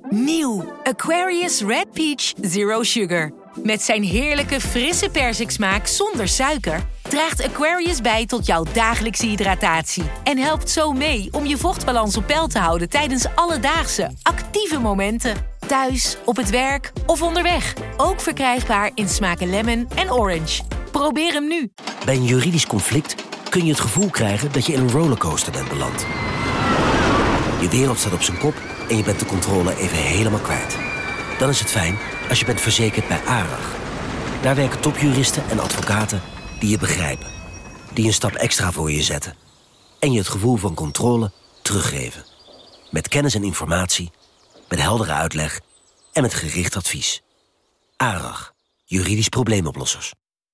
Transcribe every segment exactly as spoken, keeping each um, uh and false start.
Nieuw Aquarius Red Peach Zero Sugar. Met zijn heerlijke frisse persiksmaak zonder suiker draagt Aquarius bij tot jouw dagelijkse hydratatie en helpt zo mee om je vochtbalans op peil te houden tijdens alledaagse, actieve momenten. Thuis, op het werk of onderweg. Ook verkrijgbaar in smaken lemon en orange. Probeer hem nu. Bij een juridisch conflict kun je het gevoel krijgen dat je in een rollercoaster bent beland. Je wereld staat op zijn kop en je bent de controle even helemaal kwijt. Dan is het fijn als je bent verzekerd bij ARAG. Daar werken topjuristen en advocaten die je begrijpen. Die een stap extra voor je zetten. En je het gevoel van controle teruggeven. Met kennis en informatie, met heldere uitleg en met gericht advies. ARAG, juridisch probleemoplossers.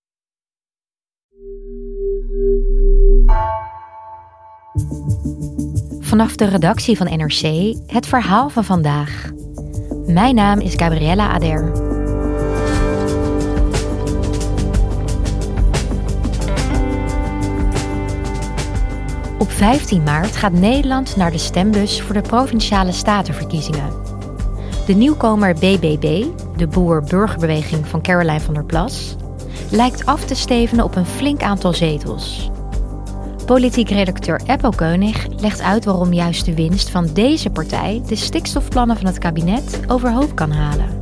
Vanaf de redactie van N R C het verhaal van vandaag. Mijn naam is Gabriella Ader. Op vijftien maart gaat Nederland naar de stembus voor de Provinciale Statenverkiezingen. De nieuwkomer B B B, de boer-burgerbeweging van Caroline van der Plas, lijkt af te stevenen op een flink aantal zetels. Politiek redacteur Eppo Keunig legt uit waarom juist de winst van deze partij de stikstofplannen van het kabinet overhoop kan halen.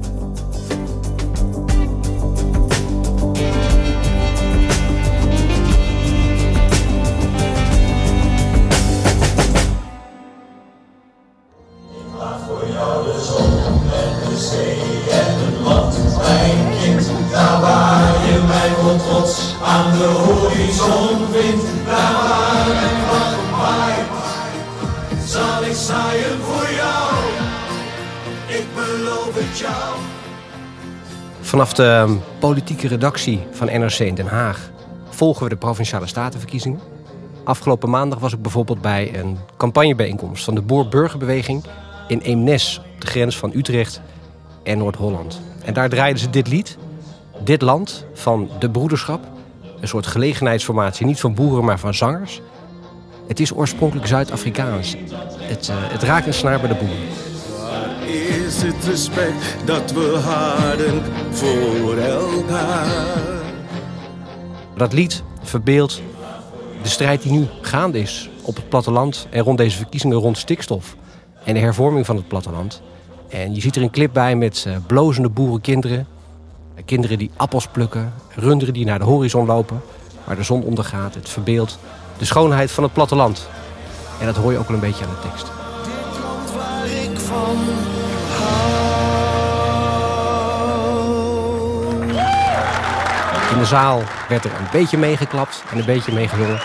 Voor jou de zon en de zee en het land, mijn kind, daar waar je mij vol trots aan de horizon vindt, daar waar mijn vlag waait, zal ik zaaien voor jou, ik beloof het jou. Vanaf de politieke redactie van N R C in Den Haag volgen we de Provinciale Statenverkiezingen. Afgelopen maandag was ik bijvoorbeeld bij een campagnebijeenkomst van de boer-burgerbeweging in Eemnes, op de grens van Utrecht en Noord-Holland. En daar draaiden ze dit lied, Dit Land, van De Broederschap. Een soort gelegenheidsformatie, niet van boeren, maar van zangers. Het is oorspronkelijk Zuid-Afrikaans. Het, uh, het raakt een snaar bij de boeren. Waar is het respect dat we hadden voor elkaar? Dat lied verbeeldt de strijd die nu gaande is op het platteland en rond deze verkiezingen rond stikstof en de hervorming van het platteland. En je ziet er een clip bij met uh, blozende boerenkinderen. Kinderen die appels plukken, runderen die naar de horizon lopen, waar de zon ondergaat. Het verbeeldt de schoonheid van het platteland. En dat hoor je ook wel een beetje aan de tekst. Dit land waar ik van hou. In de zaal werd er een beetje meegeklapt en een beetje meegezongen.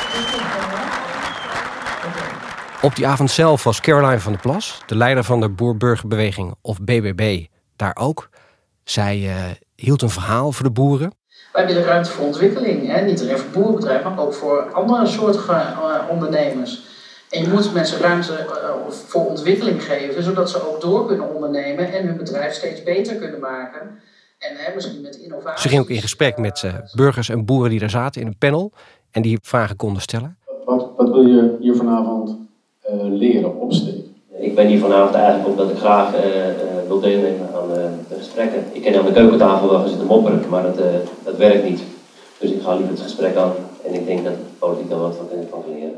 Op die avond zelf was Caroline van der Plas, de leider van de boer-burgerbeweging of B B B, daar ook. Zij uh, hield een verhaal voor de boeren. Wij willen ruimte voor ontwikkeling. Hè? Niet alleen voor boerenbedrijven, maar ook voor andere soorten uh, ondernemers. En je moet mensen ruimte uh, voor ontwikkeling geven, zodat ze ook door kunnen ondernemen en hun bedrijf steeds beter kunnen maken. En hè, misschien met innovatie. Ze ging ook in gesprek met uh, burgers en boeren die daar zaten in een panel en die vragen konden stellen. Wat, wat wil je hier vanavond uh, leren, opsteken? Ik ben hier vanavond eigenlijk omdat ik graag uh, uh, wil deelnemen aan uh, de gesprekken. Ik ken aan de keukentafel wel gaan zitten mopperen, maar dat, uh, dat werkt niet. Dus ik ga liever het gesprek aan en ik denk dat de politiek daar wat van kan leren.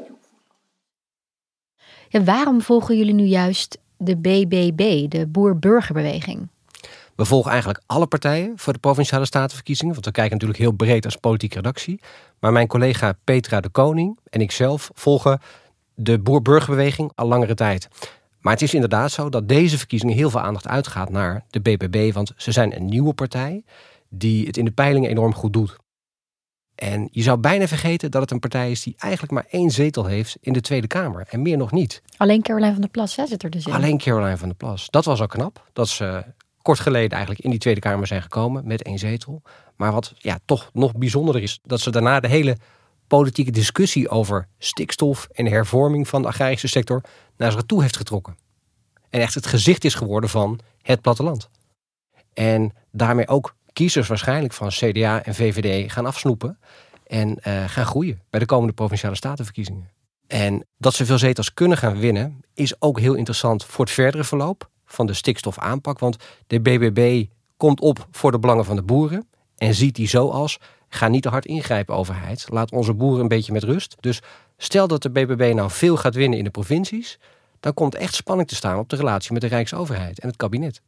Ja, waarom volgen jullie nu juist de B B B, de boer-burgerbeweging? We volgen eigenlijk alle partijen voor de Provinciale Statenverkiezingen, want we kijken natuurlijk heel breed als politieke redactie. Maar mijn collega Petra de Koning en ikzelf volgen de boer-burgerbeweging al langere tijd. Maar het is inderdaad zo dat deze verkiezingen heel veel aandacht uitgaat naar de B B B, want ze zijn een nieuwe partij die het in de peilingen enorm goed doet. En je zou bijna vergeten dat het een partij is die eigenlijk maar één zetel heeft in de Tweede Kamer en meer nog niet. Alleen Caroline van der Plas hè, zit er dus in. Alleen Caroline van der Plas. Dat was al knap, dat ze kort geleden eigenlijk in die Tweede Kamer zijn gekomen met één zetel. Maar wat ja, toch nog bijzonderder is, dat ze daarna de hele politieke discussie over stikstof en hervorming van de agrarische sector naar zich toe heeft getrokken. En echt het gezicht is geworden van het platteland. En daarmee ook kiezers waarschijnlijk van C D A en V V D gaan afsnoepen en uh, gaan groeien bij de komende Provinciale Statenverkiezingen. En dat ze veel zetels kunnen gaan winnen is ook heel interessant voor het verdere verloop van de stikstofaanpak. Want de B B B komt op voor de belangen van de boeren en ziet die zo als: ga niet te hard ingrijpen, overheid. Laat onze boeren een beetje met rust. Dus stel dat de B B B nou veel gaat winnen in de provincies, dan komt echt spanning te staan op de relatie met de Rijksoverheid en het kabinet.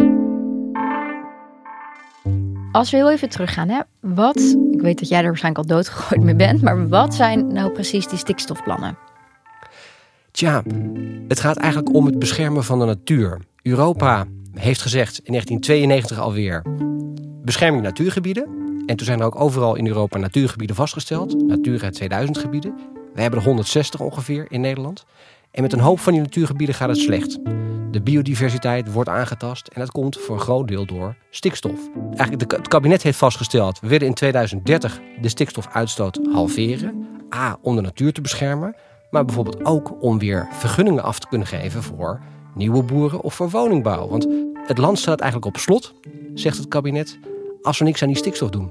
Als we heel even teruggaan, hè, wat, ik weet dat jij er waarschijnlijk al doodgegooid mee bent, maar wat zijn nou precies die stikstofplannen? Tja, het gaat eigenlijk om het beschermen van de natuur. Europa heeft gezegd in negentien tweeënnegentig alweer: bescherming natuurgebieden. En toen zijn er ook overal in Europa natuurgebieden vastgesteld. Natura tweeduizend gebieden. We hebben er honderdzestig ongeveer in Nederland. En met een hoop van die natuurgebieden gaat het slecht. De biodiversiteit wordt aangetast en dat komt voor een groot deel door stikstof. Eigenlijk de, het kabinet heeft vastgesteld: we willen in tweeduizend dertig de stikstofuitstoot halveren. A, om de natuur te beschermen, maar bijvoorbeeld ook om weer vergunningen af te kunnen geven voor nieuwe boeren of voor woningbouw. Want het land staat eigenlijk op slot, zegt het kabinet, als we niks aan die stikstof doen.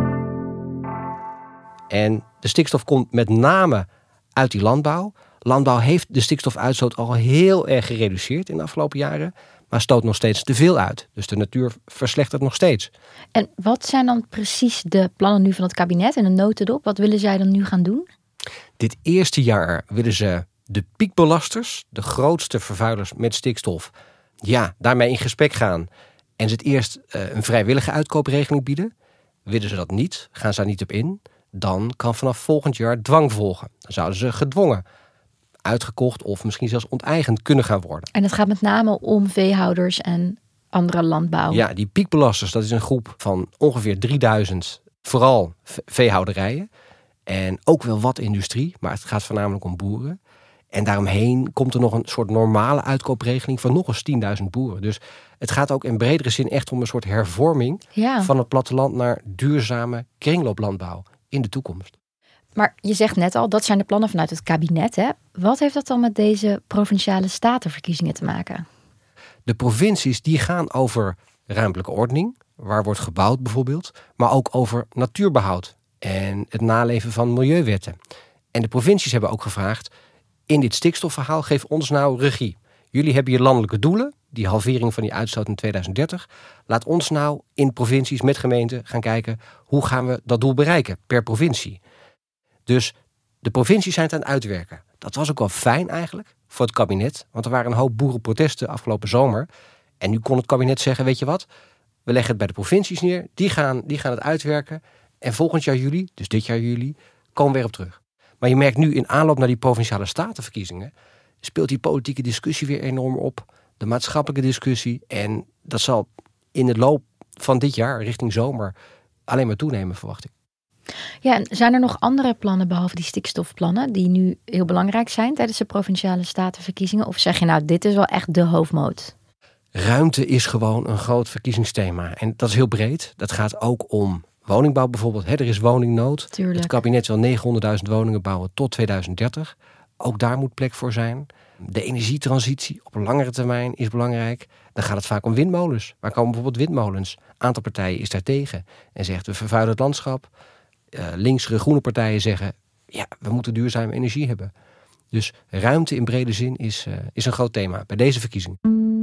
En de stikstof komt met name uit die landbouw. Landbouw heeft de stikstofuitstoot al heel erg gereduceerd in de afgelopen jaren, maar stoot nog steeds te veel uit. Dus de natuur verslechtert nog steeds. En wat zijn dan precies de plannen nu van het kabinet en een notendop? Wat willen zij dan nu gaan doen? Dit eerste jaar willen ze de piekbelasters, de grootste vervuilers met stikstof, ja, daarmee in gesprek gaan en ze het eerst uh, een vrijwillige uitkoopregeling bieden. Willen ze dat niet, gaan ze daar niet op in, dan kan vanaf volgend jaar dwang volgen. Dan zouden ze gedwongen uitgekocht of misschien zelfs onteigend kunnen gaan worden. En het gaat met name om veehouders en andere landbouw. Ja, die piekbelasters, dat is een groep van ongeveer drieduizend, vooral veehouderijen. En ook wel wat industrie, maar het gaat voornamelijk om boeren. En daaromheen komt er nog een soort normale uitkoopregeling van nog eens tienduizend boeren. Dus het gaat ook in bredere zin echt om een soort hervorming ja. van het platteland naar duurzame kringlooplandbouw in de toekomst. Maar je zegt net al, dat zijn de plannen vanuit het kabinet, hè? Wat heeft dat dan met deze provinciale statenverkiezingen te maken? De provincies die gaan over ruimtelijke ordening, waar wordt gebouwd bijvoorbeeld, maar ook over natuurbehoud en het naleven van milieuwetten. En de provincies hebben ook gevraagd: in dit stikstofverhaal, geef ons nou regie. Jullie hebben je landelijke doelen, die halvering van die uitstoot in tweeduizend dertig. Laat ons nou in provincies met gemeenten gaan kijken, hoe gaan we dat doel bereiken per provincie. Dus de provincies zijn het aan het uitwerken. Dat was ook wel fijn eigenlijk voor het kabinet, want er waren een hoop boerenprotesten afgelopen zomer. En nu kon het kabinet zeggen: weet je wat, we leggen het bij de provincies neer, die gaan, die gaan het uitwerken. En volgend jaar juli, dus dit jaar juli, komen we weer op terug. Maar je merkt nu in aanloop naar die provinciale statenverkiezingen speelt die politieke discussie weer enorm op. De maatschappelijke discussie. En dat zal in de loop van dit jaar, richting zomer, alleen maar toenemen, verwacht ik. Ja, en zijn er nog andere plannen behalve die stikstofplannen die nu heel belangrijk zijn tijdens de provinciale statenverkiezingen? Of zeg je nou, dit is wel echt de hoofdmoot? Ruimte is gewoon een groot verkiezingsthema. En dat is heel breed. Dat gaat ook om woningbouw bijvoorbeeld. He, er is woningnood. Tuurlijk. Het kabinet wil negenhonderdduizend woningen bouwen tot tweeduizend dertig. Ook daar moet plek voor zijn. De energietransitie op een langere termijn is belangrijk. Dan gaat het vaak om windmolens. Waar komen bijvoorbeeld windmolens? Een aantal partijen is daar tegen en zegt: we vervuilen het landschap. Uh, linkse groene partijen zeggen: ja, we moeten duurzame energie hebben. Dus ruimte in brede zin is, uh, is een groot thema bij deze verkiezing.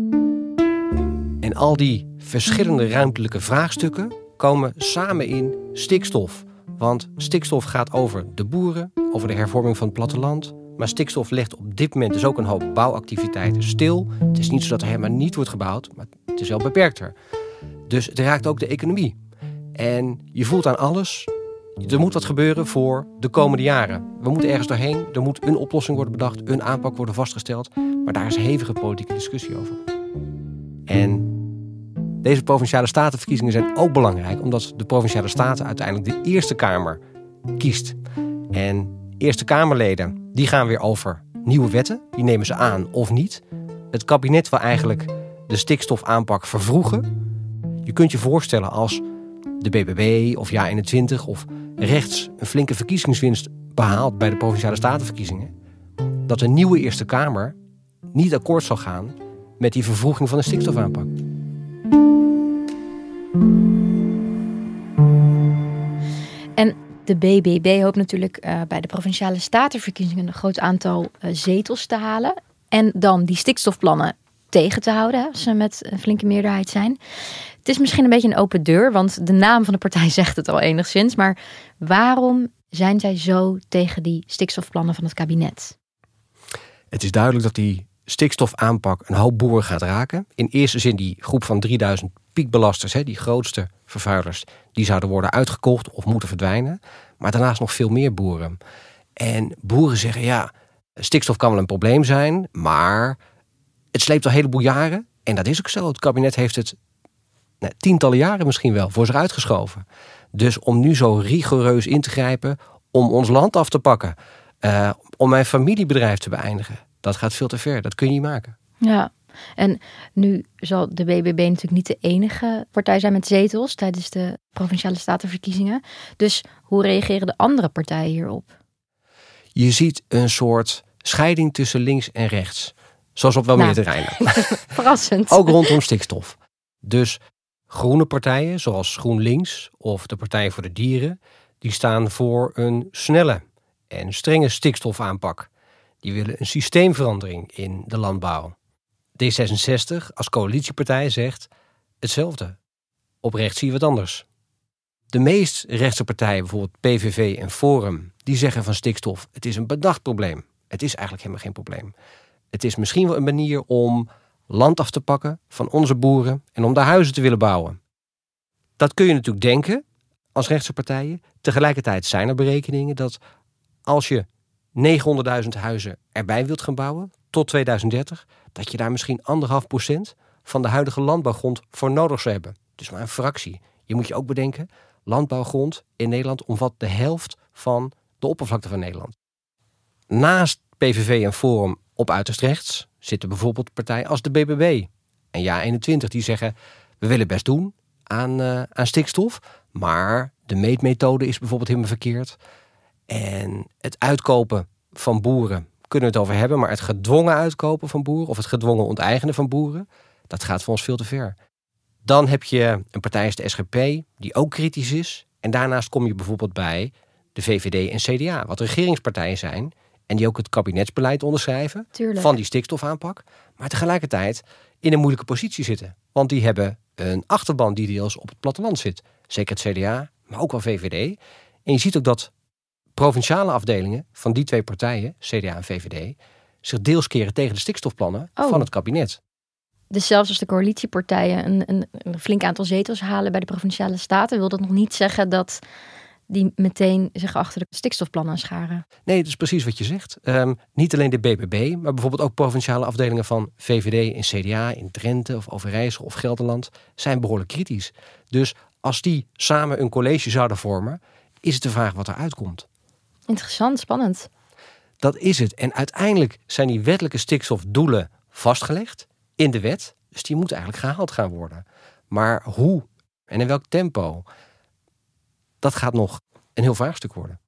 En al die verschillende ruimtelijke vraagstukken komen samen in stikstof. Want stikstof gaat over de boeren, over de hervorming van het platteland. Maar stikstof legt op dit moment dus ook een hoop bouwactiviteiten stil. Het is niet zo dat er helemaal niet wordt gebouwd, maar het is wel beperkter. Dus het raakt ook de economie. En je voelt aan alles: er moet wat gebeuren voor de komende jaren. We moeten ergens doorheen. Er moet een oplossing worden bedacht, een aanpak worden vastgesteld. Maar daar is hevige politieke discussie over. En deze provinciale statenverkiezingen zijn ook belangrijk, omdat de provinciale staten uiteindelijk de Eerste Kamer kiest. En Eerste Kamerleden die gaan weer over nieuwe wetten. Die nemen ze aan of niet. Het kabinet wil eigenlijk de stikstofaanpak vervroegen. Je kunt je voorstellen als de B B B of Ja eenentwintig of rechts een flinke verkiezingswinst behaalt bij de provinciale statenverkiezingen, dat de nieuwe Eerste Kamer niet akkoord zal gaan met die vervroeging van de stikstofaanpak. En de B B B hoopt natuurlijk uh, bij de provinciale statenverkiezingen een groot aantal uh, zetels te halen. En dan die stikstofplannen tegen te houden, hè, als ze met een flinke meerderheid zijn. Het is misschien een beetje een open deur, want de naam van de partij zegt het al enigszins. Maar waarom zijn zij zo tegen die stikstofplannen van het kabinet? Het is duidelijk dat die stikstofaanpak een hoop boeren gaat raken. In eerste zin die groep van drieduizend piekbelasters, hè, die grootste vervuilers, die zouden worden uitgekocht of moeten verdwijnen. Maar daarnaast nog veel meer boeren. En boeren zeggen, ja, stikstof kan wel een probleem zijn, maar het sleept al een heleboel jaren. En dat is ook zo. Het kabinet heeft het nou, tientallen jaren misschien wel voor zich uitgeschoven. Dus om nu zo rigoureus in te grijpen, om ons land af te pakken, uh, om mijn familiebedrijf te beëindigen, dat gaat veel te ver. Dat kun je niet maken. Ja, en nu zal de B B B natuurlijk niet de enige partij zijn met zetels tijdens de Provinciale Statenverkiezingen. Dus hoe reageren de andere partijen hierop? Je ziet een soort scheiding tussen links en rechts. Zoals op wel nou, meer terreinen. Verrassend. Ook rondom stikstof. Dus groene partijen zoals GroenLinks of de Partij voor de Dieren, die staan voor een snelle en strenge stikstofaanpak. Die willen een systeemverandering in de landbouw. D zesenzestig als coalitiepartij zegt hetzelfde. Op rechts zie je wat anders. De meest rechtse partijen, bijvoorbeeld P V V en Forum, die zeggen van stikstof, het is een bedacht probleem. Het is eigenlijk helemaal geen probleem. Het is misschien wel een manier om land af te pakken van onze boeren en om daar huizen te willen bouwen. Dat kun je natuurlijk denken als rechtse partijen. Tegelijkertijd zijn er berekeningen dat als je negenhonderdduizend huizen erbij wilt gaan bouwen tot tweeduizend dertig, dat je daar misschien anderhalf procent van de huidige landbouwgrond voor nodig zou hebben. Dus maar een fractie. Je moet je ook bedenken, landbouwgrond in Nederland omvat de helft van de oppervlakte van Nederland. Naast P V V en Forum op uiterst rechts zitten bijvoorbeeld partijen als de B B B en Ja eenentwintig die zeggen, we willen best doen aan, uh, aan stikstof, maar de meetmethode is bijvoorbeeld helemaal verkeerd. En het uitkopen van boeren kunnen we het over hebben, maar het gedwongen uitkopen van boeren of het gedwongen onteigenen van boeren, dat gaat voor ons veel te ver. Dan heb je een partij als de S G P die ook kritisch is. En daarnaast kom je bijvoorbeeld bij de V V D en C D A, wat regeringspartijen zijn en die ook het kabinetsbeleid onderschrijven Tuurlijk. van die stikstofaanpak, maar tegelijkertijd in een moeilijke positie zitten. Want die hebben een achterban die deels op het platteland zit. Zeker het C D A, maar ook wel V V D. En je ziet ook dat provinciale afdelingen van die twee partijen, C D A en V V D, zich deels keren tegen de stikstofplannen oh. van het kabinet. Dus zelfs als de coalitiepartijen een, een, een flink aantal zetels halen bij de Provinciale Staten, wil dat nog niet zeggen dat die meteen zich achter de stikstofplannen scharen. Nee, dat is precies wat je zegt. Um, niet alleen de B B B, maar bijvoorbeeld ook provinciale afdelingen van V V D en C D A in Drenthe of Overijssel of Gelderland zijn behoorlijk kritisch. Dus als die samen een college zouden vormen, is het de vraag wat eruit komt. Interessant, spannend. Dat is het. En uiteindelijk zijn die wettelijke stikstofdoelen vastgelegd in de wet. Dus die moeten eigenlijk gehaald gaan worden. Maar hoe en in welk tempo, dat gaat nog een heel vraagstuk worden.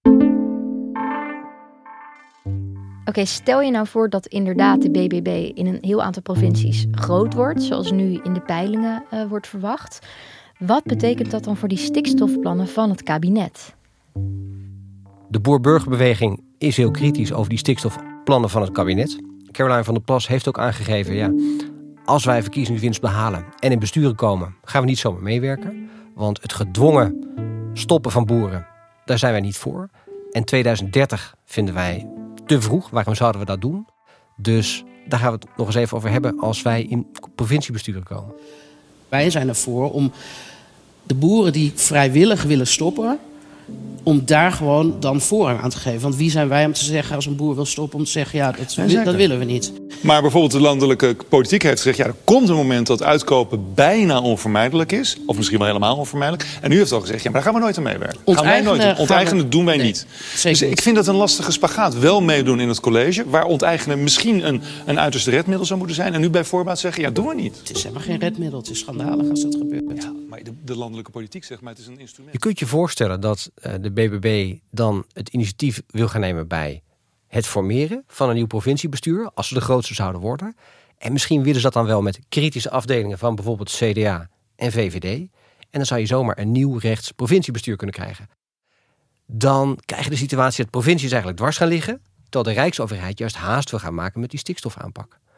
Oké, okay, stel je nou voor dat inderdaad de B B B in een heel aantal provincies groot wordt, zoals nu in de peilingen uh, wordt verwacht. Wat betekent dat dan voor die stikstofplannen van het kabinet? De boer-burgerbeweging is heel kritisch over die stikstofplannen van het kabinet. Caroline van der Plas heeft ook aangegeven, ja, als wij verkiezingswinst behalen en in besturen komen, gaan we niet zomaar meewerken. Want het gedwongen stoppen van boeren, daar zijn wij niet voor. En tweeduizend dertig vinden wij te vroeg. Waarom zouden we dat doen? Dus daar gaan we het nog eens even over hebben als wij in provinciebesturen komen. Wij zijn ervoor om de boeren die vrijwillig willen stoppen, om daar gewoon dan voorrang aan te geven. Want wie zijn wij om te zeggen, als een boer wil stoppen, om te zeggen, ja, dat, ja, dat willen we niet. Maar bijvoorbeeld de landelijke politiek heeft gezegd, ja, er komt een moment dat uitkopen bijna onvermijdelijk is. Of misschien wel helemaal onvermijdelijk. En u heeft al gezegd, ja, maar daar gaan we nooit aan meewerken. Onteigenen, gaan wij nooit, onteigenen we... doen wij nee, niet. Dus niet. ik vind dat een lastige spagaat. Wel meedoen in het college, waar onteigenen misschien een, een uiterste redmiddel zou moeten zijn. En nu bij voorbaat zeggen, ja, doen we niet. Het is helemaal geen redmiddel. Het is schandalig als dat gebeurt. Ja, maar de, de landelijke politiek zegt, maar het is een instrument. Je kunt je voorstellen dat uh, de B B B dan het initiatief wil gaan nemen bij het formeren van een nieuw provinciebestuur, als ze de grootste zouden worden. En misschien willen ze dat dan wel met kritische afdelingen van bijvoorbeeld C D A en V V D. En dan zou je zomaar een nieuw rechts provinciebestuur kunnen krijgen. Dan krijg je de situatie dat provincies eigenlijk dwars gaan liggen, terwijl de Rijksoverheid juist haast wil gaan maken met die stikstofaanpak.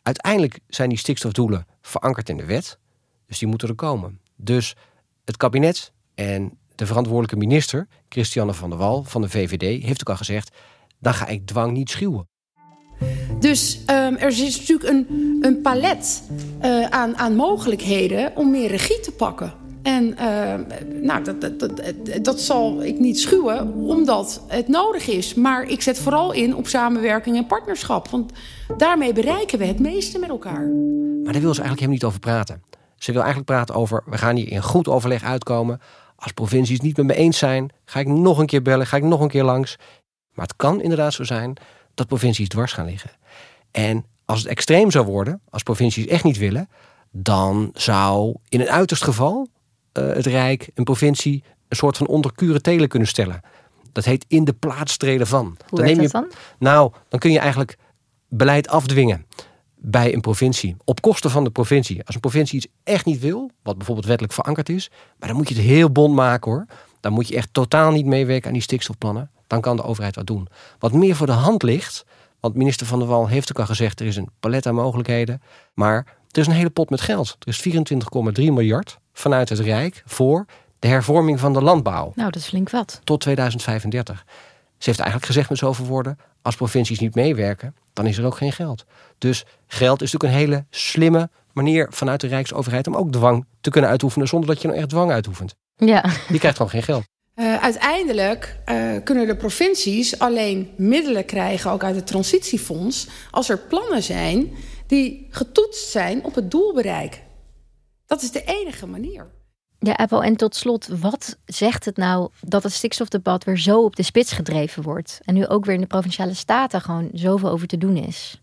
Uiteindelijk zijn die stikstofdoelen verankerd in de wet. Dus die moeten er komen. Dus het kabinet en de verantwoordelijke minister, Christiane van der Wal van de V V D, heeft ook al gezegd, dan ga ik dwang niet schuwen. Dus um, er is natuurlijk een, een palet uh, aan, aan mogelijkheden om meer regie te pakken. En uh, nou, dat, dat, dat, dat zal ik niet schuwen, omdat het nodig is. Maar ik zet vooral in op samenwerking en partnerschap. Want daarmee bereiken we het meeste met elkaar. Maar daar wil ze eigenlijk helemaal niet over praten. Ze wil eigenlijk praten over, we gaan hier in goed overleg uitkomen. Als provincies het niet met me eens zijn, ga ik nog een keer bellen, ga ik nog een keer langs. Maar het kan inderdaad zo zijn dat provincies dwars gaan liggen. En als het extreem zou worden, als provincies echt niet willen, dan zou in een uiterst geval uh, het Rijk, een provincie, een soort van onder curatele kunnen stellen. Dat heet in de plaats treden van. Hoe dan werkt neem je, dat dan? Nou, dan kun je eigenlijk beleid afdwingen bij een provincie. Op kosten van de provincie. Als een provincie iets echt niet wil, wat bijvoorbeeld wettelijk verankerd is, maar dan moet je het heel bond maken hoor. Dan moet je echt totaal niet meewerken aan die stikstofplannen. Dan kan de overheid wat doen. Wat meer voor de hand ligt, want minister Van der Wal heeft ook al gezegd, er is een palet aan mogelijkheden. Maar er is een hele pot met geld. Er is vierentwintig komma drie miljard vanuit het Rijk voor de hervorming van de landbouw. Nou, dat is flink wat. Tot tweeduizend vijfendertig. Ze heeft eigenlijk gezegd met zoveel woorden, als provincies niet meewerken, dan is er ook geen geld. Dus geld is natuurlijk een hele slimme manier vanuit de Rijksoverheid om ook dwang te kunnen uitoefenen zonder dat je nou echt dwang uitoefent. Ja. Die krijgt gewoon geen geld. Uh, uiteindelijk uh, kunnen de provincies alleen middelen krijgen, ook uit het transitiefonds, als er plannen zijn die getoetst zijn op het doelbereik. Dat is de enige manier. Ja, Apple, en tot slot, wat zegt het nou dat het stikstofdebat weer zo op de spits gedreven wordt? En nu ook weer in de Provinciale Staten gewoon zoveel over te doen is?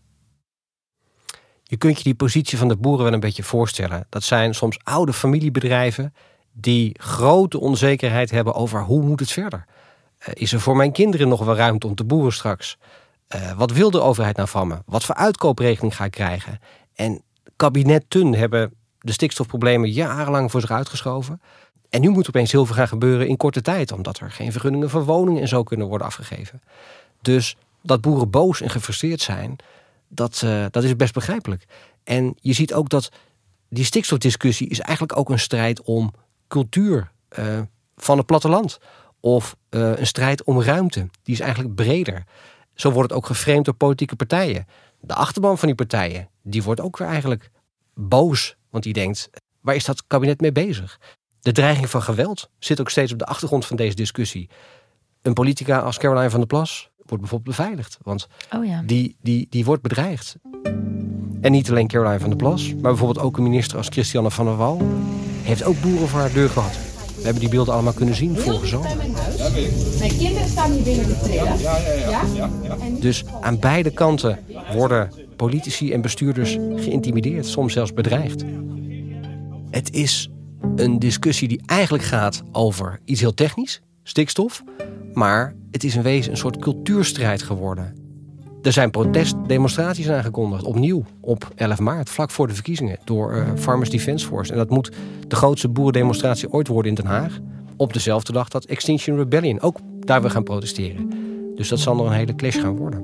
Je kunt je die positie van de boeren wel een beetje voorstellen. Dat zijn soms oude familiebedrijven die grote onzekerheid hebben over hoe moet het verder. Uh, is er voor mijn kinderen nog wel ruimte om te boeren straks? Uh, wat wil de overheid nou van me? Wat voor uitkoopregeling ga ik krijgen? En kabinetten hebben de stikstofproblemen jarenlang voor zich uitgeschoven. En nu moet opeens heel veel gaan gebeuren in korte tijd, omdat er geen vergunningen voor woningen en zo kunnen worden afgegeven. Dus dat boeren boos en gefrustreerd zijn, dat, uh, dat is best begrijpelijk. En je ziet ook dat die stikstofdiscussie is eigenlijk ook een strijd om cultuur uh, van het platteland. Of uh, een strijd om ruimte. Die is eigenlijk breder. Zo wordt het ook geframed door politieke partijen. De achterban van die partijen, die wordt ook weer eigenlijk boos. Want die denkt, waar is dat kabinet mee bezig? De dreiging van geweld zit ook steeds op de achtergrond van deze discussie. Een politica als Caroline van der Plas wordt bijvoorbeeld beveiligd. Want oh ja. die, die, die wordt bedreigd. En niet alleen Caroline van der Plas, maar bijvoorbeeld ook een minister als Christiane van der Wal heeft ook boeren voor haar deur gehad. We hebben die beelden allemaal kunnen zien vorige zomer. Mijn kinderen staan hier binnen te trillen. Ja, ja, ja. ja? ja. Dus aan beide kanten worden politici en bestuurders geïntimideerd, soms zelfs bedreigd. Het is een discussie die eigenlijk gaat over iets heel technisch, stikstof, maar het is in wezen een soort cultuurstrijd geworden. Er zijn protestdemonstraties aangekondigd, opnieuw op elf maart, vlak voor de verkiezingen, door uh, Farmers Defence Force. En dat moet de grootste boerendemonstratie ooit worden in Den Haag. Op dezelfde dag dat Extinction Rebellion ook daar weer gaan protesteren. Dus dat zal nog een hele clash gaan worden.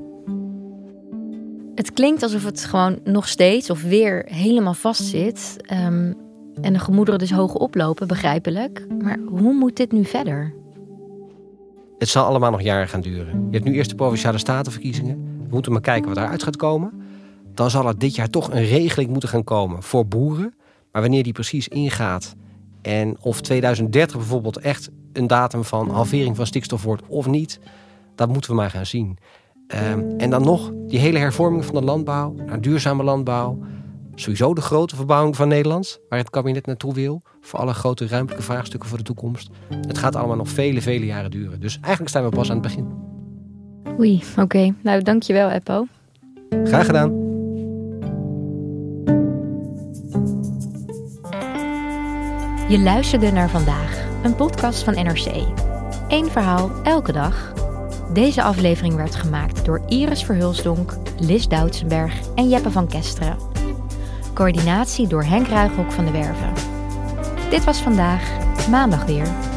Het klinkt alsof het gewoon nog steeds of weer helemaal vastzit. Um, en de gemoederen dus hoog oplopen, begrijpelijk. Maar hoe moet dit nu verder? Het zal allemaal nog jaren gaan duren. Je hebt nu eerst de Provinciale Statenverkiezingen. We moeten maar kijken wat eruit gaat komen. Dan zal er dit jaar toch een regeling moeten gaan komen voor boeren. Maar wanneer die precies ingaat en of tweeduizend dertig bijvoorbeeld echt een datum van halvering van stikstof wordt of niet, dat moeten we maar gaan zien. Um, en dan nog die hele hervorming van de landbouw naar duurzame landbouw. Sowieso de grote verbouwing van Nederland, waar het kabinet naartoe wil. Voor alle grote ruimtelijke vraagstukken voor de toekomst. Het gaat allemaal nog vele, vele jaren duren. Dus eigenlijk staan we pas aan het begin. Oei, oké. Okay. Nou, dankjewel, Eppo. Graag gedaan. Je luisterde naar Vandaag, een podcast van N R C. Eén verhaal, elke dag. Deze aflevering werd gemaakt door Iris Verhulsdonk, Lis Doutsenberg en Jeppe van Kesteren. Coördinatie door Henk Ruigrok van de Werven. Dit was Vandaag, maandag weer.